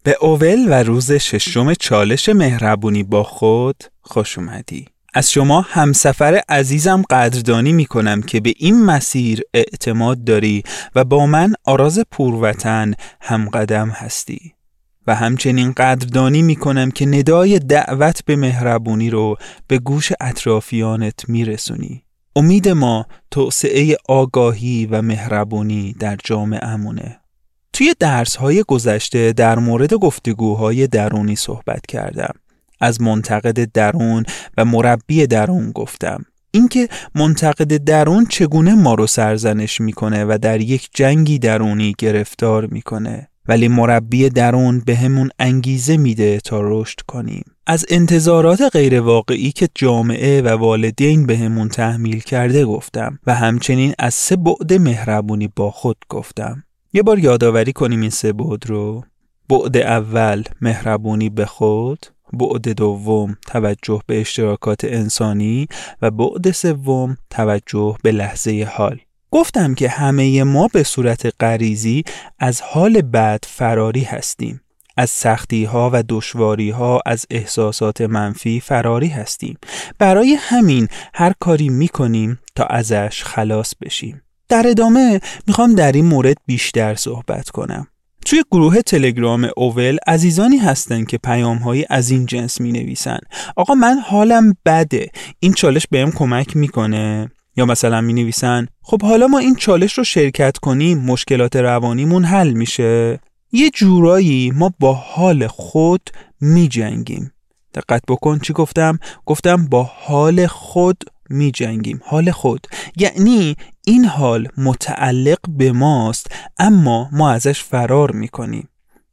به اول و روز 6 چالش مهربونی با خود خوش اومدی. از شما همسفر عزیزم قدردانی میکنم که به این مسیر اعتماد داری و با من آراز پوروطن همقدم هستی. و همچنین قدردانی میکنم که ندای دعوت به مهربونی رو به گوش اطرافیانت میرسونی. امید ما توسعه آگاهی و مهربونی در جامعه‌مونه. توی درس‌های گذشته در مورد گفتگوهای درونی صحبت کردم. از منتقد درون و مربی درون گفتم. اینکه منتقد درون چگونه ما رو سرزنش میکنه و در یک جنگی درونی گرفتار میکنه، ولی مربی درون به همون انگیزه میده تا رشد کنیم. از انتظارات غیر واقعی که جامعه و والدین به همون تحمیل کرده گفتم و همچنین از 3 بعد مهربونی با خود گفتم. یه بار یادآوری کنیم این 3 بعد رو. بعد اول مهربونی به خود، بعد دوم توجه به اشتراکات انسانی و بعد سوم توجه به لحظه حال. گفتم که همه ما به صورت غریزی از حال بد فراری هستیم. از سختی ها و دشواری ها، از احساسات منفی فراری هستیم. برای همین هر کاری میکنیم تا ازش خلاص بشیم. در ادامه میخوام در این مورد بیشتر صحبت کنم. توی گروه تلگرام اول عزیزانی هستن که پیام‌هایی از این جنس می‌نویسن: آقا من حالم بده، این چالش بهم کمک میکنه؟ یا مثلا می‌نویسن خب حالا ما این چالش رو شرکت کنیم مشکلات روانیمون حل میشه؟ یه جورایی ما با حال خود می‌جنگیم. دقت بکن چی گفتم؟ گفتم با حال خود می جنگیم. حال خود یعنی این حال متعلق به ماست، اما ما ازش فرار می کنیم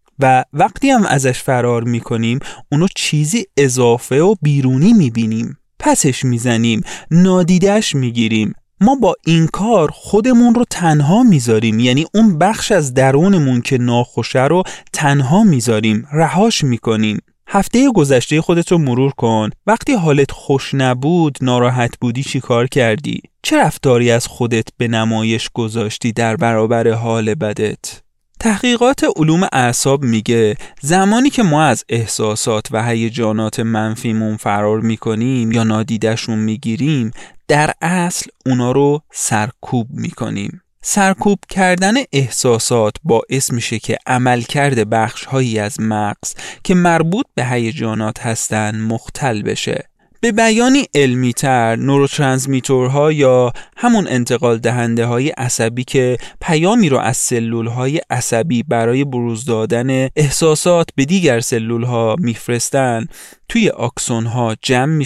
و وقتی هم ازش فرار می کنیم اونو چیزی اضافه و بیرونی می بینیم، پسش می زنیم، نادیدش می گیریم. ما با این کار خودمون رو تنها میذاریم، یعنی اون بخش از درونمون که ناخوشه رو تنها میذاریم، رهاش میکنیم. هفته گذشته خودت رو مرور کن. وقتی حالت خوش نبود، ناراحت بودی، چی کار کردی؟ چه رفتاری از خودت به نمایش گذاشتی در برابر حال بدت؟ تحقیقات علوم اعصاب میگه زمانی که ما از احساسات و هیجانات منفیمون فرار میکنیم یا نادیدشون میگیریم، در اصل اونا رو سرکوب میکنیم. سرکوب کردن احساسات باعث میشه که عملکرد بخش‌هایی از مغز که مربوط به هیجانات هستن مختل بشه. به بیانی علمی‌تر، نوروترانسمیترها یا همون انتقال دهنده های عصبی که پیامی رو از سلول‌های عصبی برای بروز دادن احساسات به دیگر سلول‌ها میفرستن، توی آکسون‌ها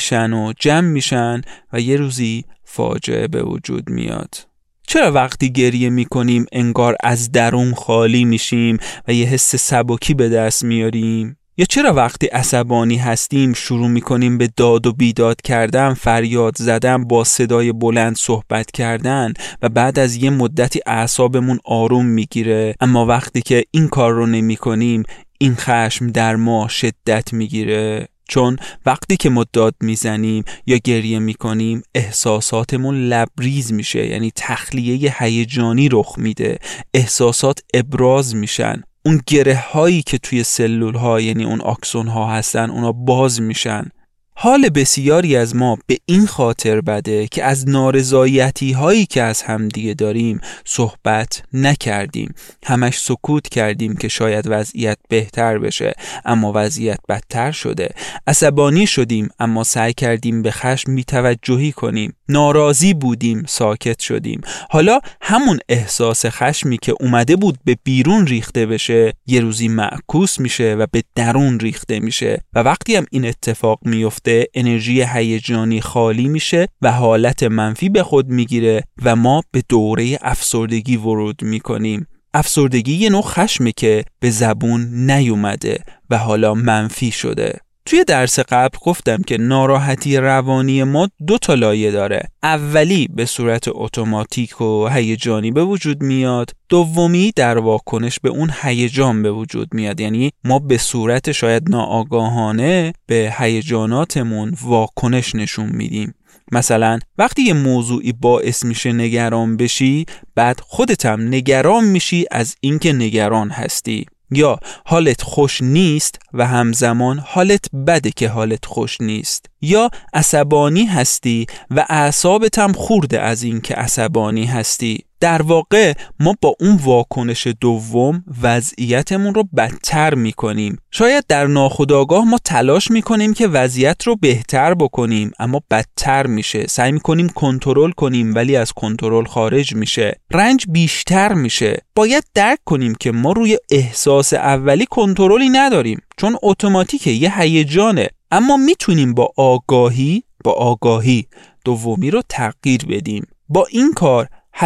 جمع میشن و یه روزی فاجعه به وجود میاد. چرا وقتی گریه میکنیم انگار از درون خالی میشیم و یه حس سبکی به دست میاریم؟ یا چرا وقتی عصبانی هستیم شروع میکنیم به داد و بیداد کردن، فریاد زدن، با صدای بلند صحبت کردن و بعد از یه مدتی اعصابمون آروم میگیره، اما وقتی که این کار رو نمیکنیم این خشم در ما شدت میگیره؟ چون وقتی که ما داد میزنیم یا گریه میکنیم احساساتمون لبریز میشه، یعنی تخلیه هیجانی رخ میده، احساسات ابراز میشن، اون گره هایی که توی سلول ها یعنی اون آکسون ها هستن اونا باز میشن. حال بسیاری از ما به این خاطر بده که از نارضایتی هایی که از همدیگه داریم صحبت نکردیم، همش سکوت کردیم که شاید وضعیت بهتر بشه، اما وضعیت بدتر شده. عصبانی شدیم اما سعی کردیم به خشم بی‌توجهی کنیم. ناراضی بودیم، ساکت شدیم. حالا همون احساس خشمی که اومده بود به بیرون ریخته بشه یه روزی معکوس میشه و به درون ریخته میشه و وقتی هم این اتفاق میفته انرژی هیجانی خالی میشه و حالت منفی به خود میگیره و ما به دوره افسردگی ورود میکنیم. افسردگی یه نوع خشمه که به زبون نیومده و حالا منفی شده. توی درس قبل گفتم که ناراحتی روانی ما 2 تا لایه داره. اولی به صورت اتوماتیک و هیجانی به وجود میاد، دومی در واکنش به اون هیجان به وجود میاد، یعنی ما به صورت شاید ناآگاهانه به هیجاناتمون واکنش نشون میدیم. مثلا وقتی یه موضوعی باعث میشه نگران بشی، بعد خودت هم نگران میشی از اینکه نگران هستی. یا حالت خوش نیست و همزمان حالت بده که حالت خوش نیست، یا عصبانی هستی و اعصابت هم خورده از این که عصبانی هستی. در واقع ما با اون واکنش دوم وضعیتمون رو بدتر میکنیم. شاید در ناخودآگاه ما تلاش میکنیم که وضعیت رو بهتر بکنیم، اما بدتر میشه. سعی میکنیم کنترل کنیم ولی از کنترل خارج میشه. رنج بیشتر میشه. باید درک کنیم که ما روی احساس اولی کنترلی نداریم، چون اتوماتیکه، یه هیجانه. اما میتونیم با آگاهی دومی رو تغییر بدیم. با این کار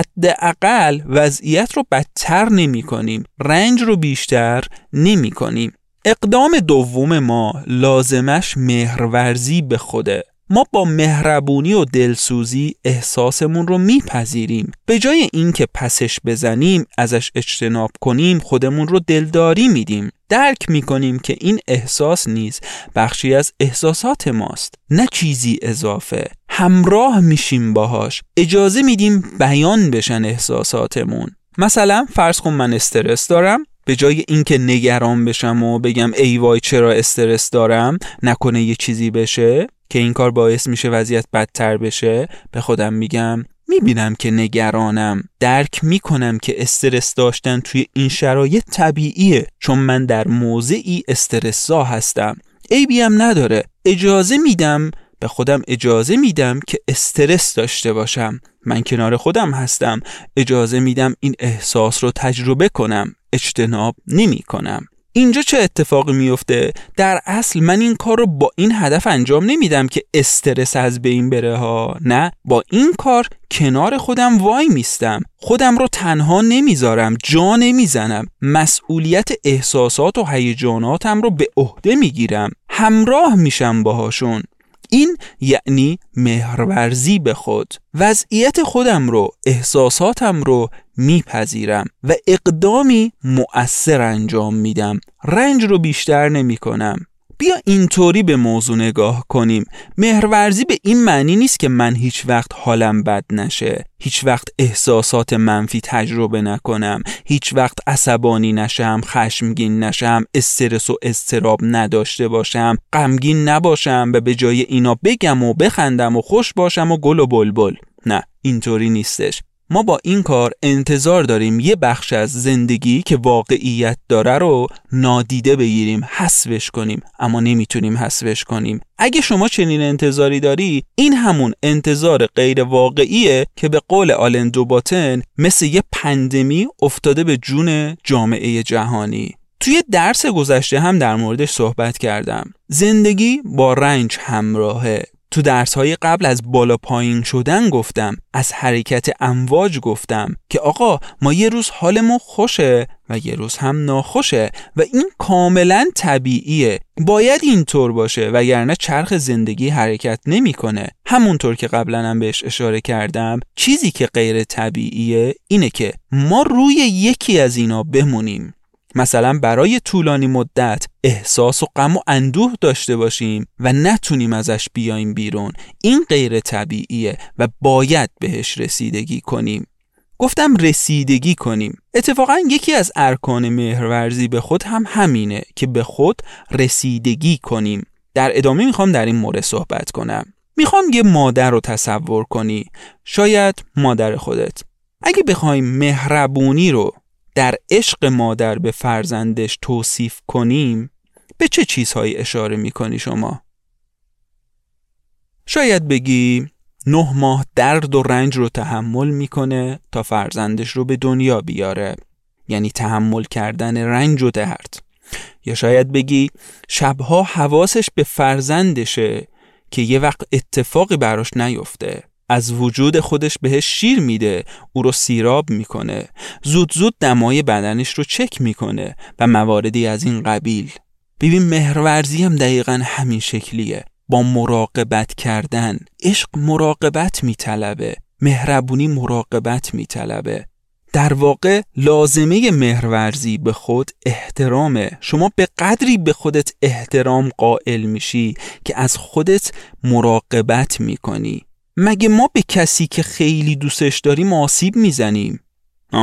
حداقل وضعیت رو بدتر نمی کنیم، رنج رو بیشتر نمی کنیم. اقدام دوم ما لازمش مهرورزی به خوده. ما با مهربونی و دلسوزی احساسمون رو میپذیریم. به جای اینکه پسش بزنیم، ازش اجتناب کنیم، خودمون رو دلداری میدیم. درک میکنیم که این احساس نیز بخشی از احساسات ماست، نه چیزی اضافه. همراه میشیم باهاش، اجازه میدیم بیان بشن احساساتمون. مثلا فرض کن من استرس دارم، به جای اینکه نگران بشم و بگم ای وای چرا استرس دارم، نکنه یه چیزی بشه که این کار باعث میشه وضعیت بدتر بشه، به خودم میگم میبینم که نگرانم، درک میکنم که استرس داشتن توی این شرایط طبیعیه، چون من در موضعی استرس‌زا هستم، عیبی هم نداره. اجازه میدم به خودم، اجازه میدم که استرس داشته باشم، من کنار خودم هستم، اجازه میدم این احساس رو تجربه کنم، اجتناب نمی کنم. اینجا چه اتفاقی میفته؟ در اصل من این کار رو با این هدف انجام نمیدم که استرس از بین بره ها، نه، با این کار کنار خودم وای میستم، خودم رو تنها نمیذارم، جا نمیزنم، مسئولیت احساسات و هیجاناتم رو به عهده میگیرم، همراه میشم باهاشون. این یعنی مهرورزی به خود. وضعیت خودم رو، احساساتم رو میپذیرم و اقدامی مؤثر انجام میدم، رنج رو بیشتر نمی کنم. بیا اینطوری به موضوع نگاه کنیم. مهرورزی به این معنی نیست که من هیچ وقت حالم بد نشه، هیچ وقت احساسات منفی تجربه نکنم، هیچ وقت عصبانی نشم، خشمگین نشم، استرس و اضطراب نداشته باشم، غمگین نباشم و به جای اینا بگم و بخندم و خوش باشم و گل و بلبل. نه، اینطوری نیستش. ما با این کار انتظار داریم یه بخش از زندگی که واقعیت داره رو نادیده بگیریم، حذفش کنیم، اما نمیتونیم حذفش کنیم. اگه شما چنین انتظاری داری، این همون انتظار غیر واقعیه که به قول آلن دوباتن مثل یه پندمی افتاده به جون جامعه جهانی. توی درس گذشته هم در موردش صحبت کردم. زندگی با رنج همراهه. تو درس‌های قبل از بالا پایین شدن گفتم، از حرکت امواج گفتم که آقا ما یه روز حالمون خوشه و یه روز هم ناخوشه و این کاملا طبیعیه، باید اینطور باشه وگرنه چرخ زندگی حرکت نمی‌کنه. همونطور که قبلا هم بهش اشاره کردم، چیزی که غیر طبیعیه اینه که ما روی یکی از اینا بمونیم. مثلا برای طولانی مدت احساس و غم و اندوه داشته باشیم و نتونیم ازش بیایم بیرون. این غیر طبیعیه و باید بهش رسیدگی کنیم. گفتم رسیدگی کنیم. اتفاقا یکی از ارکان مهرورزی به خود هم همینه که به خود رسیدگی کنیم. در ادامه میخوام در این مورد صحبت کنم. میخوام یه مادر رو تصور کنی، شاید مادر خودت. اگه بخوایم مهربونی رو در عشق مادر به فرزندش توصیف کنیم، به چه چیزهایی اشاره میکنی شما؟ شاید بگی 9 ماه درد و رنج رو تحمل میکنه تا فرزندش رو به دنیا بیاره، یعنی تحمل کردن رنج و درد. یا شاید بگی شبها حواسش به فرزندشه که یه وقت اتفاقی براش نیفته، از وجود خودش بهش شیر میده، او رو سیراب میکنه، زود زود دمای بدنش رو چک میکنه و مواردی از این قبیل. ببین مهرورزی هم دقیقاً همین شکلیه، با مراقبت کردن. عشق مراقبت میطلبه، مهربونی مراقبت میطلبه. در واقع لازمه مهرورزی به خود احترامه. شما به قدری به خودت احترام قائل میشی که از خودت مراقبت میکنی. مگه ما به کسی که خیلی دوستش داریم آسیب میزنیم؟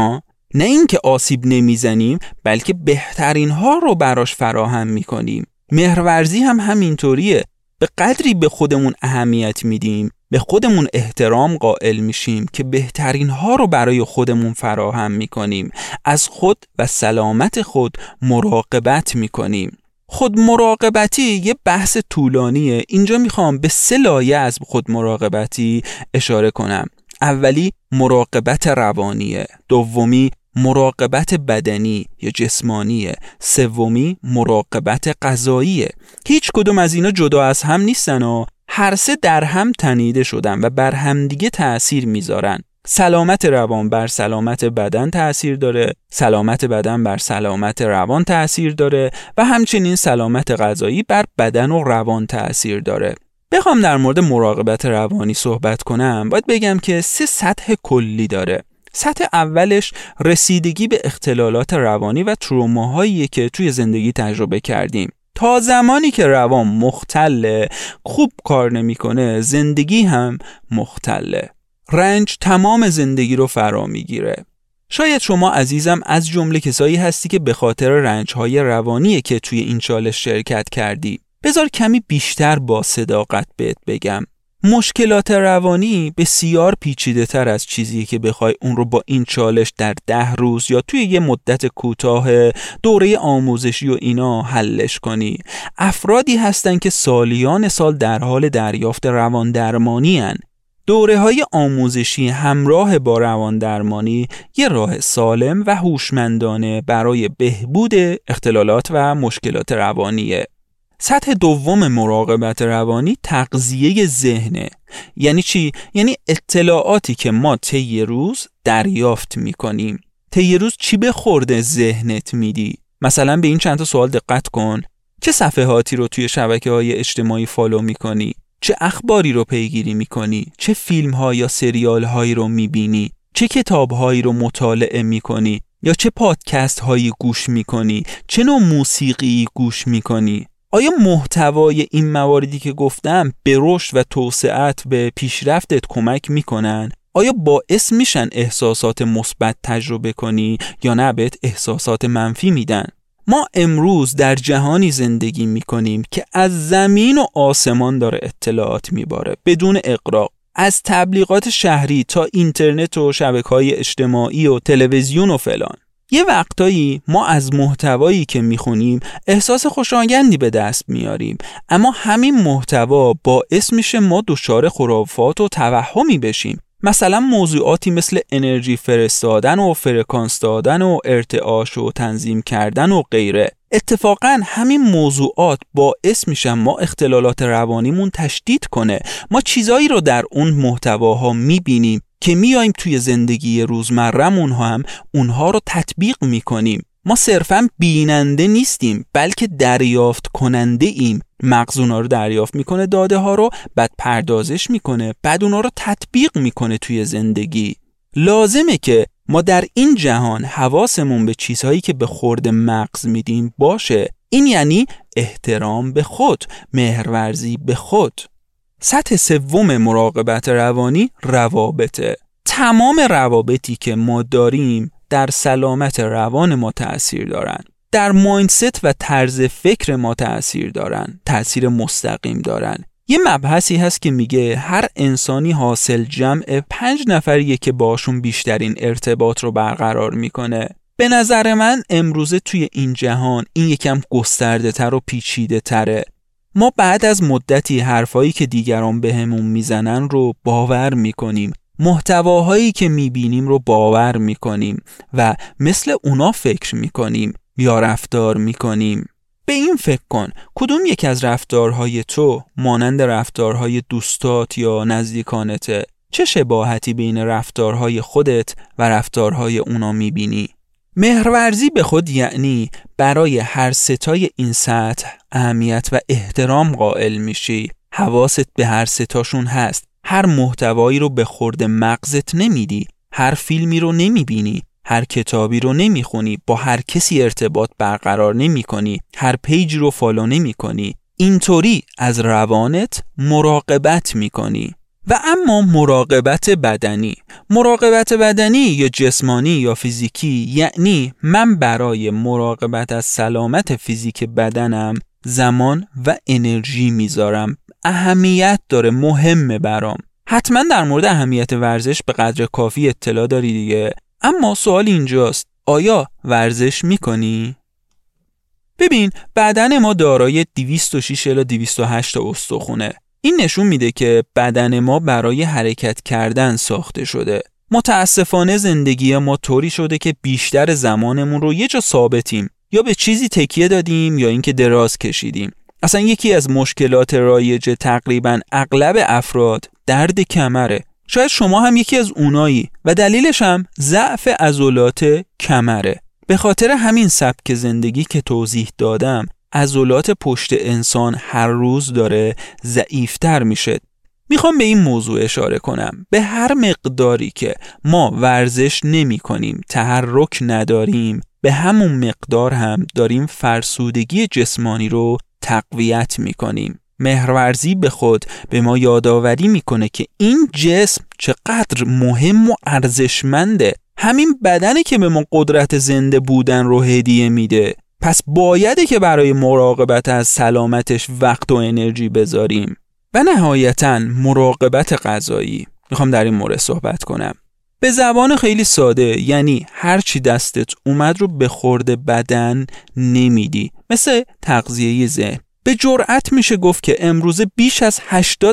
نه اینکه آسیب نمیزنیم، بلکه بهترین ها رو براش فراهم میکنیم. مهرورزی هم همینطوریه. به قدری به خودمون اهمیت میدیم، به خودمون احترام قائل میشیم که بهترین ها رو برای خودمون فراهم میکنیم. از خود و سلامت خود مراقبت میکنیم. خود مراقبتی یه بحث طولانیه. اینجا میخوام به 3 لایه از خود مراقبتی اشاره کنم. اولی مراقبت روانیه، دومی مراقبت بدنی یا جسمانیه، سومی مراقبت غذاییه. هیچ کدوم از اینا جدا از هم نیستن و هر 3 در هم تنیده شدن و بر همدیگه تأثیر میذارن. سلامت روان بر سلامت بدن تأثیر داره، سلامت بدن بر سلامت روان تأثیر داره و همچنین سلامت غذایی بر بدن و روان تأثیر داره. بخوام در مورد مراقبت روانی صحبت کنم، باید بگم که 3 سطح کلی داره. سطح اولش رسیدگی به اختلالات روانی و تروماهایی که توی زندگی تجربه کردیم. تا زمانی که روان مختله، خوب کار نمیکنه، زندگی هم مختله. رنج تمام زندگی رو فرا میگیره. شاید شما عزیزم از جمله کسایی هستی که به خاطر رنج‌های روانیه که توی این چالش شرکت کردی. بذار کمی بیشتر با صداقت بهت بگم. مشکلات روانی بسیار پیچیده تر از چیزی که بخوای اون رو با این چالش در 10 روز یا توی یه مدت کوتاه دوره آموزشی و اینا حلش کنی. افرادی هستن که سالیان سال در حال دریافت روان درمانی هن. دوره‌های آموزشی همراه با روان درمانی یه راه سالم و هوشمندانه برای بهبود اختلالات و مشکلات روانیه. سطح دوم مراقبت روانی تغذیه ذهنه. یعنی چی؟ یعنی اطلاعاتی که ما طی روز دریافت می‌کنیم. طی روز چی به خورد ذهنت میدی؟ مثلا به این چند تا سوال دقت کن. چه صفحاتی رو توی شبکه‌های اجتماعی فالو می‌کنی؟ چه اخباری رو پیگیری می‌کنی؟ چه فیلم‌ها یا سریال‌هایی رو می‌بینی؟ چه کتاب‌هایی رو مطالعه می‌کنی؟ یا چه پادکست‌هایی گوش می‌کنی؟ چه نوع موسیقی گوش می‌کنی؟ آیا محتوای این مواردی که گفتم به رشد و توسعت به پیشرفتت کمک می‌کنن؟ آیا باعث میشن احساسات مثبت تجربه کنی یا نه بهت احساسات منفی میدن؟ ما امروز در جهانی زندگی میکنیم که از زمین و آسمان داره اطلاعات میباره بدون اغراق. از تبلیغات شهری تا اینترنت و شبکه‌های اجتماعی و تلویزیون و فلان. یه وقتایی ما از محتوایی که میخونیم احساس خوشایندی به دست میاریم، اما همین محتوا باعث میشه ما دچار خرافات و توهمی بشیم. مثلا موضوعاتی مثل انرژی فرستادن و فرکانس دادن و ارتعاش و تنظیم کردن و غیره. اتفاقا همین موضوعات باعث میشن ما اختلالات روانیمون تشدید کنه. ما چیزایی رو در اون محتواها میبینیم که میایم توی زندگی روزمره‌مون هم اونها رو تطبیق میکنیم. ما صرفاً بیننده نیستیم بلکه دریافت کننده ایم. مغز اونا رو دریافت میکنه، داده ها رو بعد پردازش میکنه، بعد اونا رو تطبیق میکنه توی زندگی. لازمه که ما در این جهان حواسمون به چیزهایی که به خورد مغز میدیم باشه. این یعنی احترام به خود، مهرورزی به خود. سطح سوم مراقبت روانی روابطه. تمام روابطی که ما داریم در سلامت روان ما تأثیر دارن، در مایندست و طرز فکر ما تأثیر دارن، تأثیر مستقیم دارن. یه مبحثی هست که میگه هر انسانی حاصل جمع 5 نفریه که باشون بیشترین ارتباط رو برقرار میکنه. به نظر من امروزه توی این جهان این یکم گسترده تر و پیچیده تره. ما بعد از مدتی حرفایی که دیگران بهمون میزنن رو باور میکنیم، محتواهایی که میبینیم رو باور میکنیم و مثل اونا فکر میکنیم یا رفتار میکنیم. به این فکر کن کدوم یک از رفتارهای تو مانند رفتارهای دوستات یا نزدیکانته؟ چه شباهتی بین رفتارهای خودت و رفتارهای اونا میبینی؟ مهرورزی به خود یعنی برای هر ستای این سطح اهمیت و احترام قائل میشی. حواست به هر ستاشون هست. هر محتوایی رو به خورد مغزت نمیدی، هر فیلمی رو نمیبینی، هر کتابی رو نمیخونی، با هر کسی ارتباط برقرار نمیکنی، هر پیجی رو فالو نمیکنی. اینطوری از روانت مراقبت میکنی. و اما مراقبت بدنی یا جسمانی یا فیزیکی، یعنی من برای مراقبت از سلامت فیزیک بدنم زمان و انرژی میذارم. اهمیت داره، مهمه برام. حتما در مورد اهمیت ورزش به قدر کافی اطلاع داری دیگه. اما سوال اینجاست، آیا ورزش میکنی؟ ببین، بدن ما دارای 206 الی 208 استخونه. این نشون میده که بدن ما برای حرکت کردن ساخته شده. متاسفانه زندگی ما طوری شده که بیشتر زمانمون رو یه جا ثابتیم، یا به چیزی تکیه دادیم یا اینکه دراز کشیدیم. اصلا یکی از مشکلات رایج تقریبا اغلب افراد درد کمره. شاید شما هم یکی از اونایی و دلیلش هم ضعف عضلات کمره. به خاطر همین سبک زندگی که توضیح دادم، عضلات پشت انسان هر روز داره ضعیفتر میشه. میخوام به این موضوع اشاره کنم. به هر مقداری که ما ورزش نمی کنیم، تحرک نداریم، به همون مقدار هم داریم فرسودگی جسمانی رو تقویت میکنیم. مهرورزی به خود به ما یادآوری میکنه که این جسم چقدر مهم و ارزشمنده. همین بدنی که به ما قدرت زنده بودن رو هدیه میده. پس بایده که برای مراقبت از سلامتش وقت و انرژی بذاریم. و نهایتاً مراقبت غذایی. میخوام در این مورد صحبت کنم. به زبان خیلی ساده، یعنی هر چی دستت اومد رو به خورد بدن نمیدی. مثل تغذیه ذهن. به جرأت میشه گفت که امروزه بیش از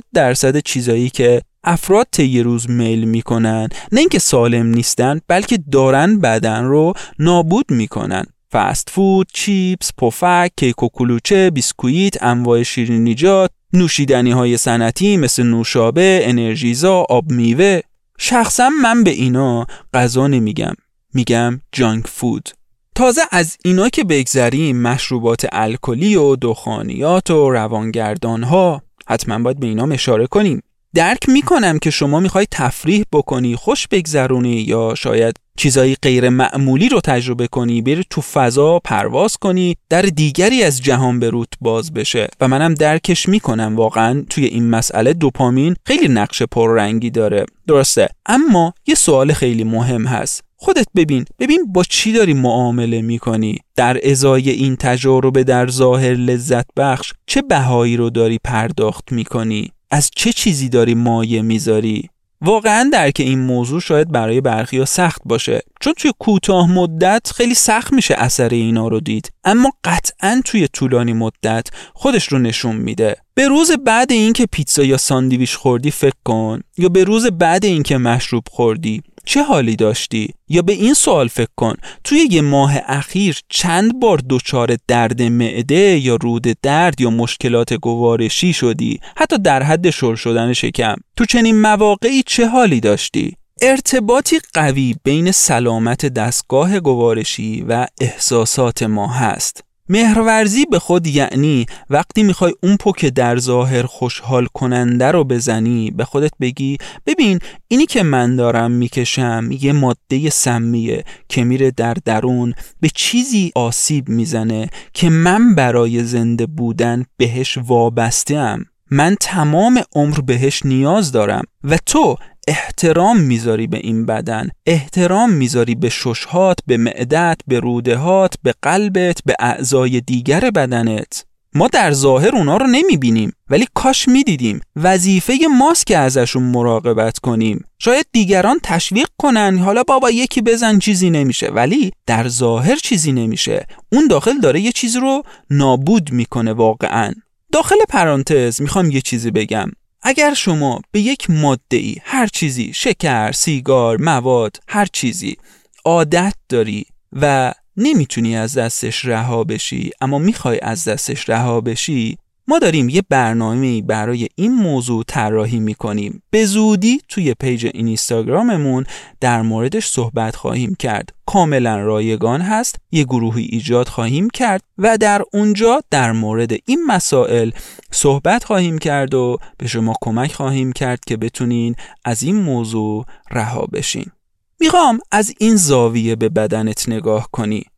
80% چیزایی که افراد طی روز میل میکنن، نه اینکه سالم نیستن، بلکه دارن بدن رو نابود میکنن. فست فود، چیپس، پفک، کیک و کلوچه، بیسکویت، انواع شیرینیجات، نوشیدنی های صنعتی مثل نوشابه، انرژیزا، آب میوه. شخصا من به اینا غذا نمیگم، میگم جانک فود. تازه از اینا که بگذریم، مشروبات الکلی و دخانیات و روانگردانها، حتما باید به اینا اشاره کنیم. درک میکنم که شما میخوای تفریح بکنی، خوش بگذرونی، یا شاید چیزایی غیر معمولی رو تجربه کنی، بری تو فضا پرواز کنی، در دیگری از جهان به روت باز بشه. و منم درکش میکنم، واقعا توی این مسئله دوپامین خیلی نقش پررنگی داره، درسته. اما یه سوال خیلی مهم هست. خودت ببین با چی داری معامله میکنی؟ در ازای این تجربه در ظاهر لذت بخش چه بهایی رو داری پرداخت میکنی؟ از چه چیزی داری مایه میذاری؟ واقعا درک این موضوع شاید برای برخی‌ها سخت باشه، چون توی کوتاه مدت خیلی سخت میشه اثر اینا رو دید، اما قطعاً توی طولانی مدت خودش رو نشون میده. به روز بعد این که پیتزا یا ساندویچ خوردی فکر کن، یا به روز بعد این که مشروب خوردی چه حالی داشتی؟ یا به این سوال فکر کن، توی یه ماه اخیر چند بار دچار درد معده یا رود درد یا مشکلات گوارشی شدی، حتی در حد شل شدن شکم. تو چنین مواقعی چه حالی داشتی؟ ارتباطی قوی بین سلامت دستگاه گوارشی و احساسات ما هست. مهرورزی به خود یعنی وقتی میخوای اون پو که در ظاهر خوشحال کننده رو بزنی، به خودت بگی ببین اینی که من دارم میکشم یه ماده سمیه که میره در درون به چیزی آسیب میزنه که من برای زنده بودن بهش وابسته‌ام، من تمام عمر بهش نیاز دارم. و تو احترام میذاری به این بدن، احترام میذاری به ششهات، به معدت، به رودهات، به قلبت، به اعضای دیگر بدنت. ما در ظاهر اونا رو نمیبینیم، ولی کاش میدیدیم. وظیفه ماست که ازشون مراقبت کنیم. شاید دیگران تشویق کنن حالا بابا یکی بزن چیزی نمیشه، ولی در ظاهر چیزی نمیشه. اون داخل داره یه چیز رو نابود میکنه واقعاً. داخل پرانتز میخوام یه چیزی بگم. اگر شما به یک ماده‌ای، هر چیزی، شکر، سیگار، مواد، هر چیزی عادت داری و نمیتونی از دستش رها بشی، اما میخوای از دستش رها بشی، ما داریم یه برنامه‌ای برای این موضوع طراحی میکنیم. به زودی توی پیج اینستاگراممون در موردش صحبت خواهیم کرد. کاملا رایگان هست. یه گروهی ایجاد خواهیم کرد و در اونجا در مورد این مسائل صحبت خواهیم کرد و به شما کمک خواهیم کرد که بتونین از این موضوع رها بشین. میخوام از این زاویه به بدنت نگاه کنی.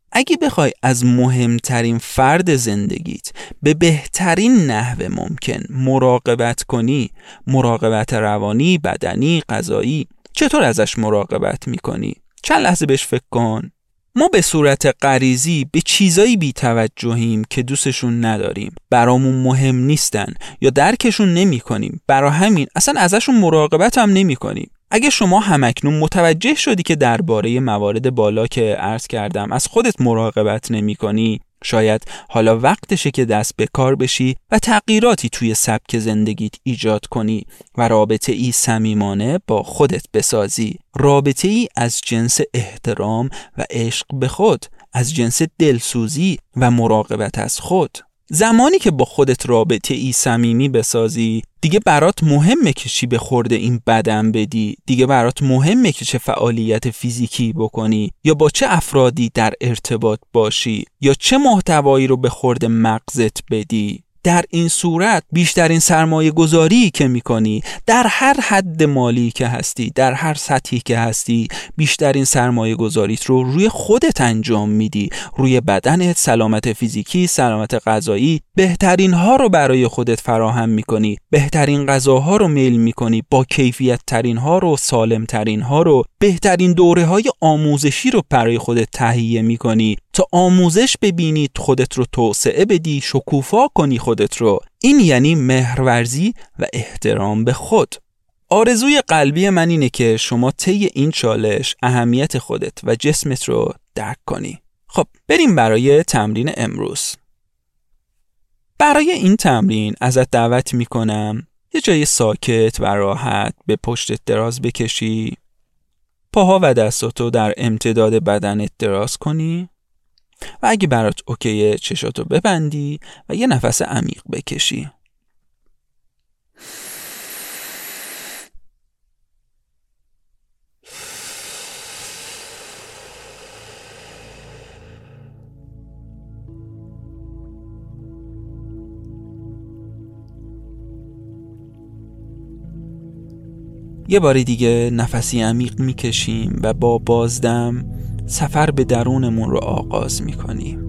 اگه بخوای از مهمترین فرد زندگیت به بهترین نحو ممکن مراقبت کنی، مراقبت روانی، بدنی، غذایی، چطور ازش مراقبت میکنی؟ چند لحظه بهش فکر کن. ما به صورت غریزی به چیزایی بی توجهیم که دوستشون نداریم، برامون مهم نیستن یا درکشون نمی کنیم، برای همین اصلا ازشون مراقبت هم نمی کنیم. اگه شما همکنون متوجه شدی که درباره موارد بالا که عرض کردم از خودت مراقبت نمی کنی، شاید حالا وقتشه که دست به کار بشی و تغییراتی توی سبک زندگیت ایجاد کنی و رابطه ای صمیمانه با خودت بسازی. رابطه ای از جنس احترام و عشق به خود، از جنس دلسوزی و مراقبت از خود. زمانی که با خودت رابطه ای صمیمی بسازی، دیگه برات مهمه که چی به خورد این بدن بدی، دیگه برات مهمه که چه فعالیت فیزیکی بکنی یا با چه افرادی در ارتباط باشی یا چه محتوایی رو به خورد مغزت بدی. در این صورت بیشترین سرمایه گذاری که میکنی در هر حد مالی که هستی، در هر سطحی که هستی، بیشترین سرمایه گذاریت رو روی خودت انجام میدی، روی بدنت، سلامت فیزیکی، سلامت غذایی. بهترین ها رو برای خودت فراهم میکنی، بهترین غذاها رو میل میکنی، با کیفیت ترین ها رو، سالم ترین ها رو، بهترین دوره های آموزشی رو برای خودت تهیه میکنی تا آموزش ببینی، خودت رو توسعه بدی، شکوفا کنی خودت رو. این یعنی مهرورزی و احترام به خود. آرزوی قلبی من اینه که شما طی این چالش اهمیت خودت و جسمت رو درک کنی. خب بریم برای تمرین امروز. برای این تمرین ازت دعوت میکنم یه جای ساکت و راحت به پشتت دراز بکشی، پاها و دستاتو در امتداد بدنت دراز کنی و اگه برات اوکیه چشاتو ببندی و یه نفس عمیق بکشی. یه بار دیگه نفسی عمیق میکشیم و با بازدم سفر به درونمون رو آغاز میکنیم.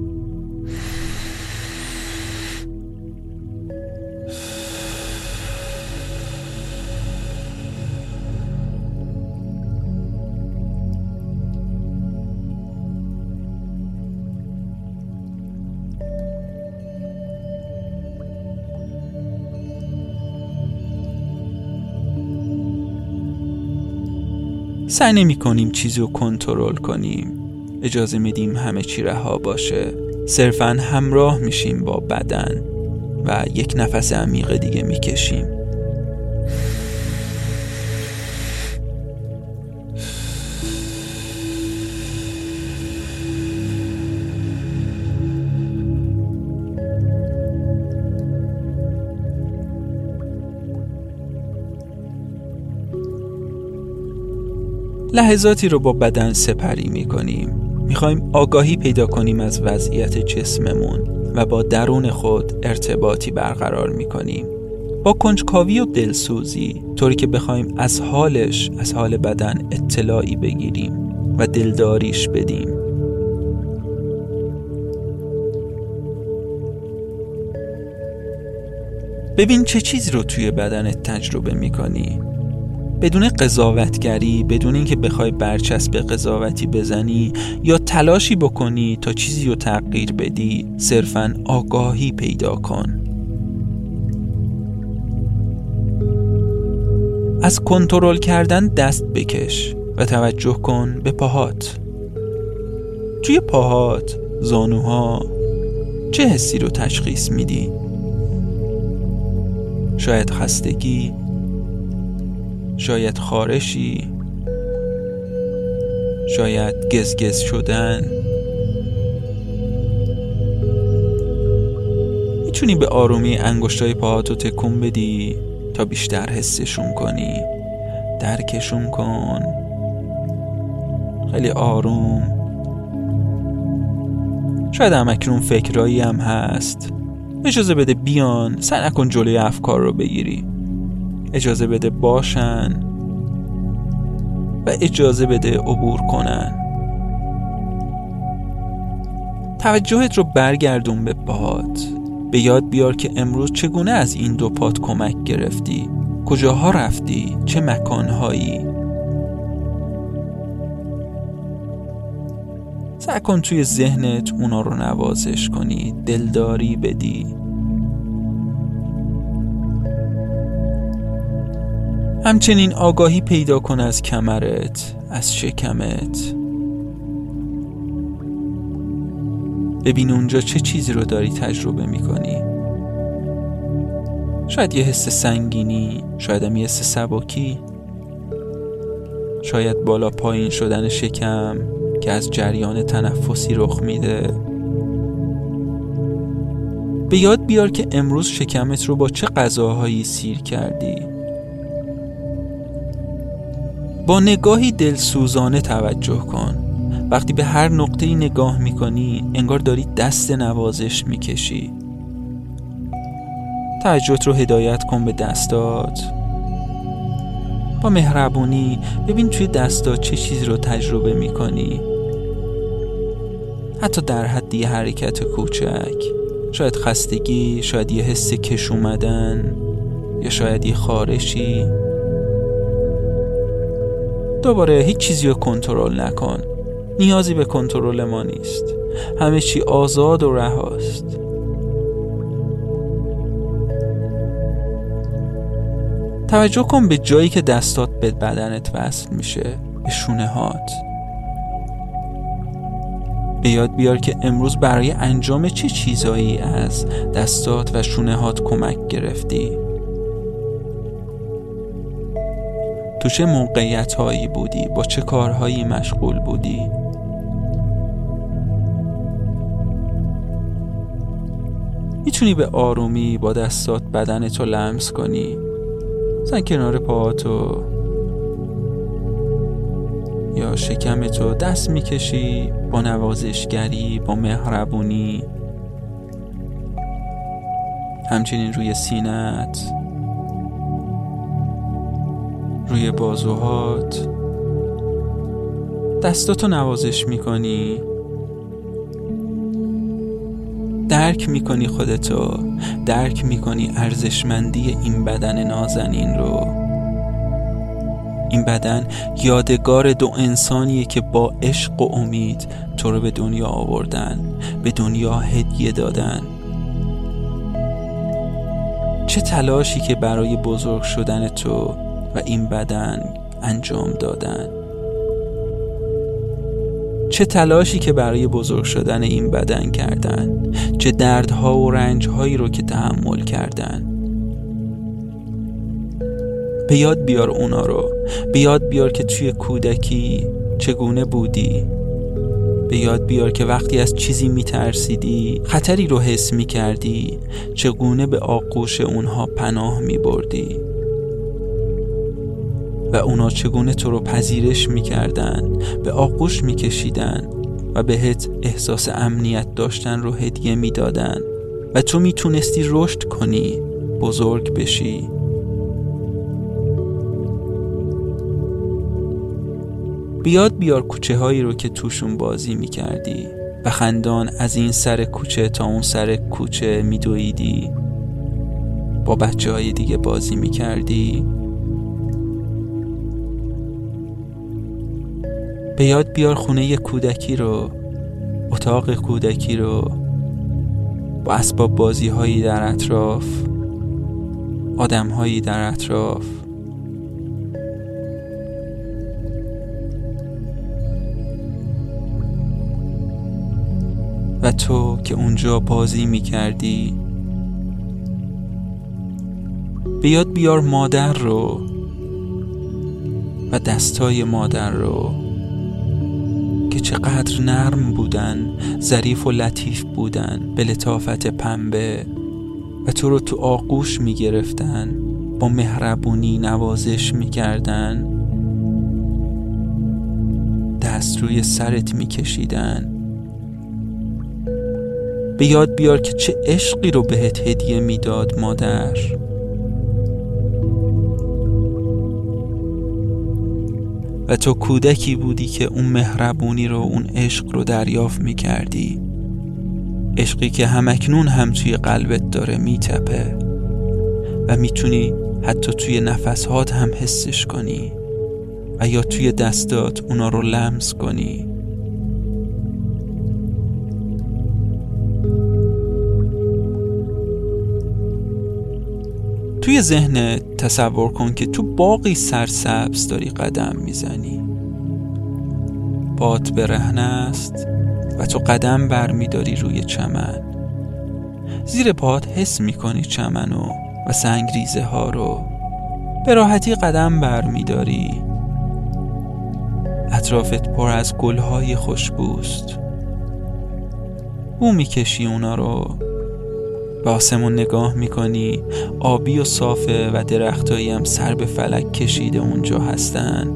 سعی نمی کنیم چیزی رو کنترل کنیم، اجازه میدیم همه چی رها باشه. صرفاً همراه میشیم با بدن و یک نفس عمیق دیگه میکشیم. لحظاتی رو با بدن سپری میکنیم. میخوایم آگاهی پیدا کنیم از وضعیت جسممون و با درون خود ارتباطی برقرار میکنیم، با کنجکاوی و دلسوزی، طوری که بخوایم از حالش، از حال بدن اطلاعی بگیریم و دلداریش بدیم. ببین چه چیزی رو توی بدنت تجربه میکنی، بدون قضاوتگری، بدون اینکه بخوای برچسب قضاوتی بزنی یا تلاشی بکنی تا چیزی رو تغییر بدی. صرفاً آگاهی پیدا کن. از کنترل کردن دست بکش و توجه کن به پاهات. توی پاهات، زانوها، چه حسی رو تشخیص میدی؟ شاید خستگی، شاید خارشی، شاید گزگز شدن. میتونی به آرومی انگشتای پاهاتو تکون بدی تا بیشتر حسشون کنی. درکشون کن خیلی آروم. شاید همکنون فکرایی هم هست، اجازه بده بیان. سعی نکن جلوی افکار رو بگیری، اجازه بده باشن و اجازه بده عبور کنن. توجهت رو برگردون به پاهات. به یاد بیار که امروز چگونه از این دو پات کمک گرفتی، کجاها رفتی، چه مکانهایی. سعی کن توی ذهنت اونا رو نوازش کنی، دلداری بدی. همچنین آگاهی پیدا کن از کمرت، از شکمت. ببین اونجا چه چیزی رو داری تجربه میکنی. شاید یه حس سنگینی، شاید هم یه حس سبکی، شاید بالا پایین شدن شکم که از جریان تنفسی رخ میده. به یاد بیار که امروز شکمت رو با چه غذاهایی سیر کردی. با نگاهی دلسوزانه توجه کن. وقتی به هر نقطه‌ای نگاه میکنی انگار داری دست نوازش میکشی. توجهت رو هدایت کن به دستات. با مهربونی ببین توی دستات چه چیزی رو تجربه میکنی. حتی در حد یه حرکت کوچک، شاید خستگی، شاید یه حس کش اومدن، یا شاید یه خارشی. دوباره هیچ چیزی رو کنترل نکن. نیازی به کنترل ما نیست. همه چی آزاد و رهاست. توجه کن به جایی که دستات به بدنت وصل میشه، به شونه هات. به یاد بیار که امروز برای انجام چه چیزایی از دستات و شونه هات کمک گرفتی. تو چه موقعیت هایی بودی، با چه کارهایی مشغول بودی. میتونی به آرومی با دستات بدنتو لمس کنی. مثلا کنار پاهاتو یا شکمتو دست میکشی، با نوازشگری، با مهربونی. همچنین روی سینه‌ت، روی بازوهات دستاتو نوازش میکنی. درک میکنی خودتو، درک میکنی ارزشمندی این بدن نازنین رو. این بدن یادگار دو انسانیه که با عشق و امید تو رو به دنیا آوردن، به دنیا هدیه دادن. چه تلاشی که برای بزرگ شدن تو و این بدن انجام دادن. چه تلاشی که برای بزرگ شدن این بدن کردن. چه دردها و رنجهایی رو که تحمل کردن. به یاد بیار اونا رو. به یاد بیار که توی کودکی چگونه بودی. به یاد بیار که وقتی از چیزی میترسیدی، خطری رو حس میکردی، چگونه به آغوش اونها پناه میبردی و اونا چگونه تو رو پذیرش میکردن، به آغوش میکشیدن و بهت احساس امنیت داشتن رو هدیه میدادن و تو میتونستی رشد کنی، بزرگ بشی. بیاد بیار کوچه هایی رو که توشون بازی میکردی و خندان از این سر کوچه تا اون سر کوچه میدویدی، با بچه های دیگه بازی میکردی. به یاد بیار خونه کودکی رو، اتاق کودکی رو، با اسباب بازی هایی در اطراف، آدم هایی در اطراف. و تو که اونجا بازی میکردی. به یاد بیار مادر رو و دستای مادر رو که چقدر نرم بودن، ظریف و لطیف بودن، به لطافت پنبه و تو رو تو آغوش میگرفتن، با مهربونی نوازش میکردن، دست روی سرت میکشیدن. به یاد بیار که چه عشقی رو بهت هدیه میداد مادر. و تو کودکی بودی که اون مهربونی رو، اون عشق رو دریافت میکردی. عشقی که همکنون هم توی قلبت داره میتپه و میتونی حتی توی نفسهات هم حسش کنی و یا توی دستات اونا رو لمس کنی. توی ذهنت تصور کن که تو باغی سرسبز داری قدم میزنی. پات برهنه است و تو قدم برمیداری روی چمن. زیر پات حس میکنی چمنو و سنگریزه ها رو. به راحتی قدم برمیداری. اطرافت پر از گلهای خوشبوست. بو میکشی اونا رو. به آسمون نگاه میکنی، آبی و صافه و درختایی هم سر به فلک کشیده اونجا هستن.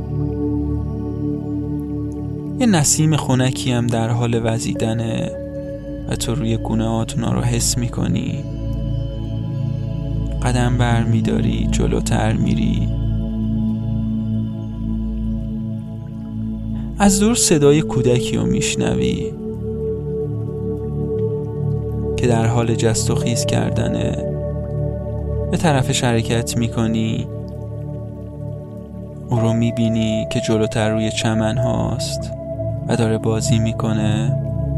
یه نسیم خنکی هم در حال وزیدنه و تو روی گونه‌هات اونا رو حس میکنی. قدم بر میداری، جلوتر میری. از دور صدای کودکی رو میشنوی که در حال جست و خیز کردنه. به طرفش حرکت میکنی. او رو میبینی که جلوتر روی چمن هاست و داره بازی میکنه.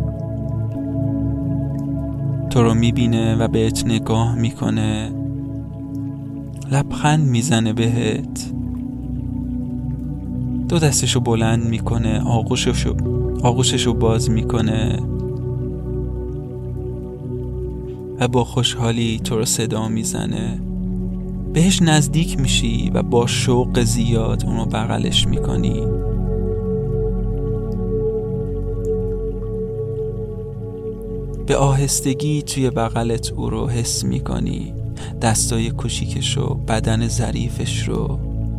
تو رو میبینه و بهت نگاه میکنه. لبخند میزنه بهت. دو دستشو بلند میکنه، آغوششو باز میکنه و با خوشحالی تو رو صدا میزنه. بهش نزدیک میشی و با شوق زیاد اونو بغلش میکنی. به آهستگی توی بغلت او رو حس میکنی. دستای کوچیکشو، بدن ظریفش رو.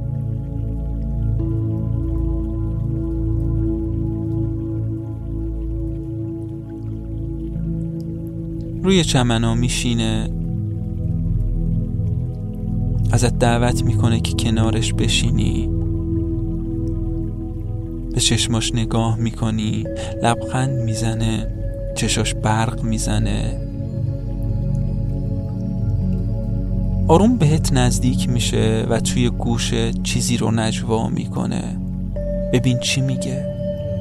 روی چمنا میشینه. ازت دعوت میکنه که کنارش بشینی. به چشماش نگاه میکنی. لبخند میزنه. چشاش برق میزنه. آروم بهت نزدیک میشه و توی گوشت چیزی رو نجوا میکنه. ببین چی میگه.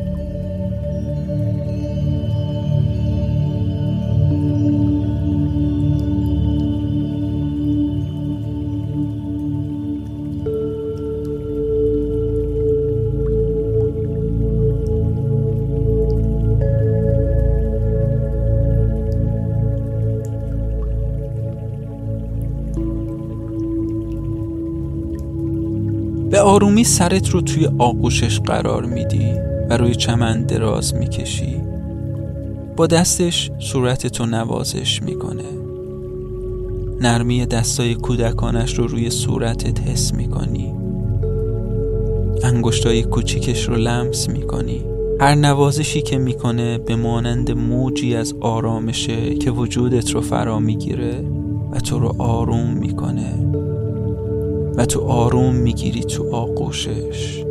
به آرومی سرت رو توی آغوشش قرار میدی و روی چمن دراز میکشی. با دستش صورتتو نوازش میکنه. نرمی دستای کودکانش رو روی صورتت حس میکنی. انگشتای کوچیکش رو لمس میکنی. هر نوازشی که میکنه به مانند موجی از آرامشه که وجودت رو فرا میگیره و تو رو آروم میکنه و تو آروم میگیری تو آغوشش.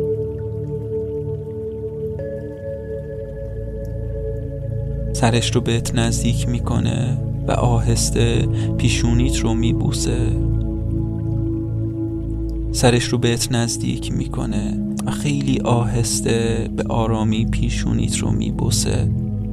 سرش رو بهت نزدیک میکنه و آهسته پیشونیت رو میبوسه. سرش رو بهت نزدیک میکنه و خیلی آهسته به آرامی پیشونیت رو میبوسه.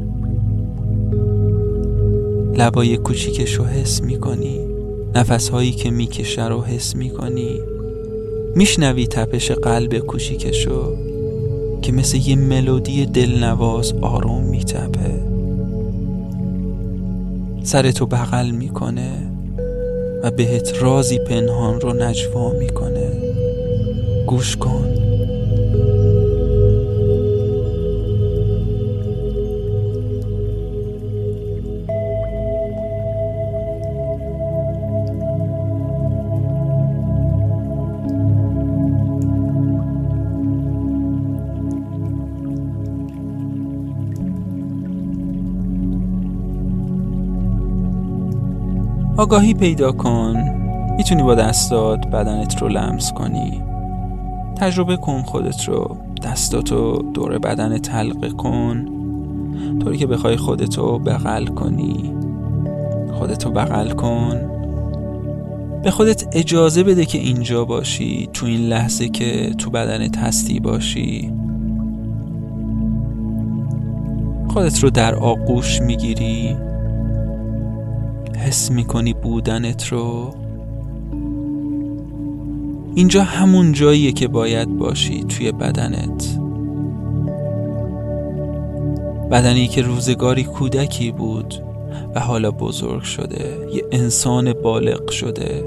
لبای کوچیکش رو حس میکنی. نفسهایی که میکشه رو حس میکنی. میشنوی تپش قلب کوچیکشو که مثل یه ملودی دلنواز آروم میتپه. سرتو بغل میکنه و بهت رازی پنهان رو نجوا میکنه. گوش کن. آگاهی پیدا کن. میتونی با دستات بدنت رو لمس کنی. تجربه کن خودت رو. دستاتو دور بدنت حلقه کن طوری که بخوای خودتو بغل کنی. خودتو بغل کن. به خودت اجازه بده که اینجا باشی، تو این لحظه که تو بدنت هستی باشی. خودت رو در آغوش میگیری، حس میکنی بودنت رو. اینجا همون جاییه که باید باشی، توی بدنت. بدنی که روزگاری کودکی بود و حالا بزرگ شده، یه انسان بالغ شده.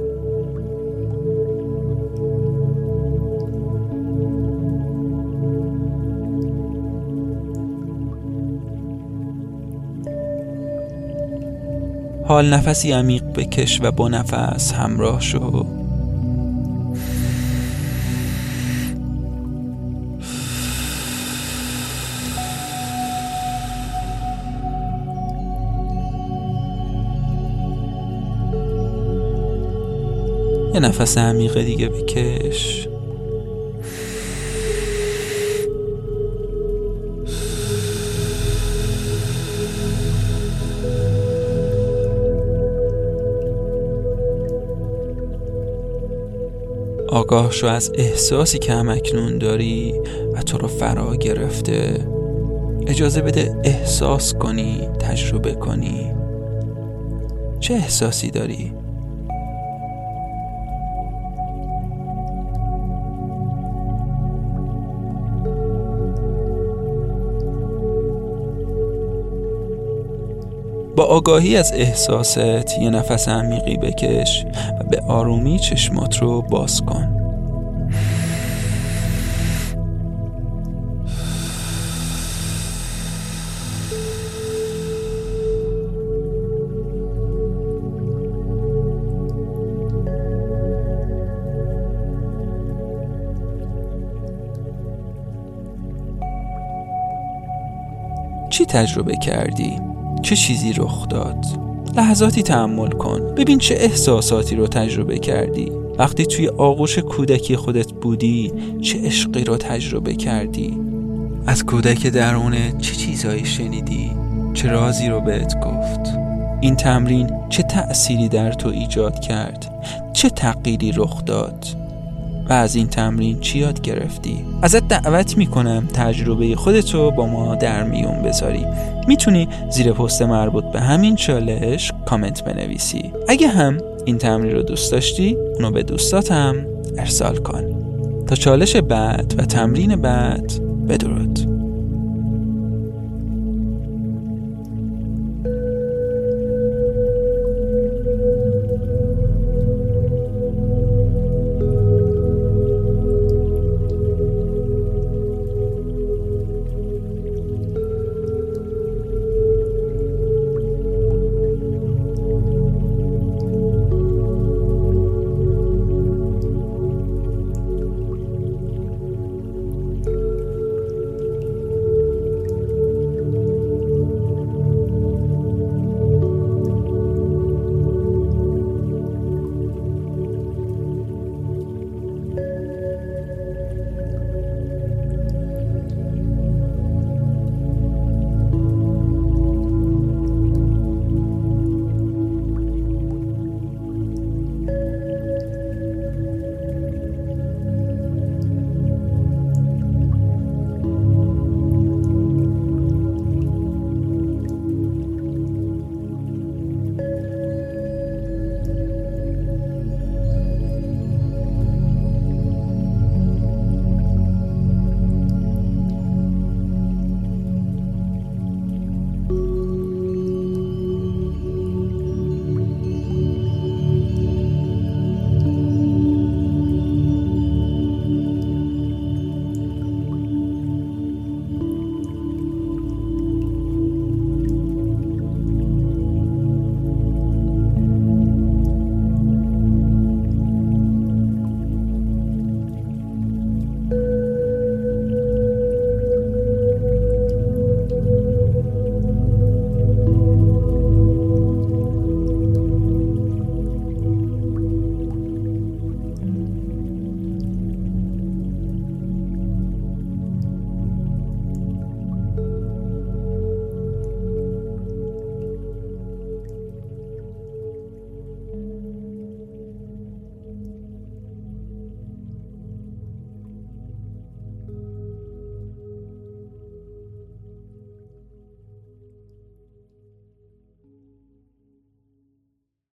حال نفسی عمیق بکش و با نفس همراه شو. یه نفس عمیق دیگه بکش. آگاه شو از احساسی که همکنون داری و تو رو فرا گرفته. اجازه بده احساس کنی، تجربه کنی. چه احساسی داری؟ با آگاهی از احساست یه نفس عمیقی بکش و به آرومی چشمات رو باز کن. چی تجربه کردی؟ چه چیزی رخ داد؟ لحظاتی تأمل کن. ببین چه احساساتی رو تجربه کردی. وقتی توی آغوش کودکی خودت بودی چه عشقی رو تجربه کردی؟ از کودک درونت چه چیزایی شنیدی؟ چه رازی رو بهت گفت؟ این تمرین چه تأثیری در تو ایجاد کرد؟ چه تغییری رخ داد؟ و از این تمرین چی یاد گرفتی؟ ازت دعوت میکنم تجربه خودتو با ما در میون بذاری. میتونی زیر پست مربوط به همین چالش کامنت بنویسی. اگه هم این تمرین رو دوست داشتی اونو به دوستاتم ارسال کن. تا چالش بعد و تمرین بعد، بدرود.